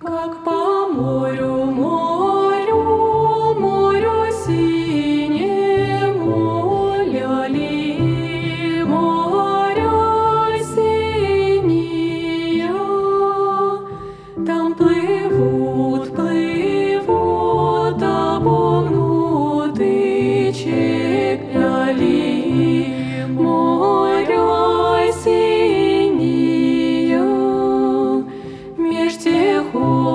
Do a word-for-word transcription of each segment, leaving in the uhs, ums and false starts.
Как по морю, морю, морю синему, ляли, морю синее, там плывут, плывут обогнутый ляли, морю синее, меж тех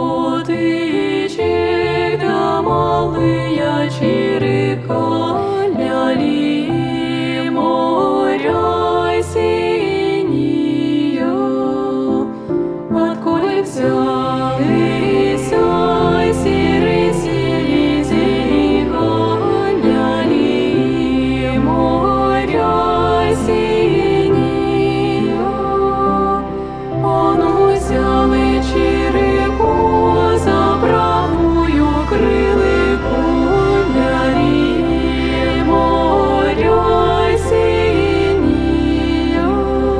утычек да малые чирика, ляли, моря синие, отколе взялись серые селезенька, ляли, моря синие, он взял и чирику за правую крылику, ляли, моря синие.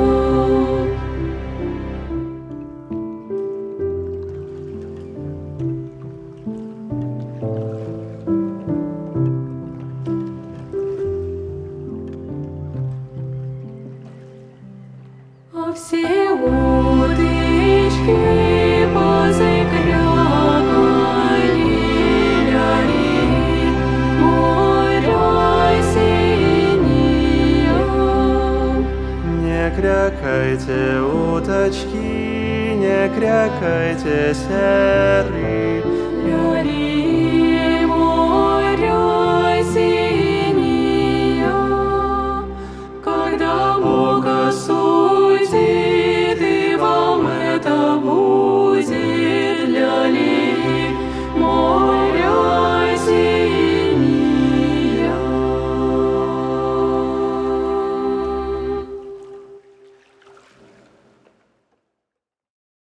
А все утычки позакрякали, ляли, моря синее. Не крякайте, уточки, не крякайте, серые. Ляли, моря синее, когда око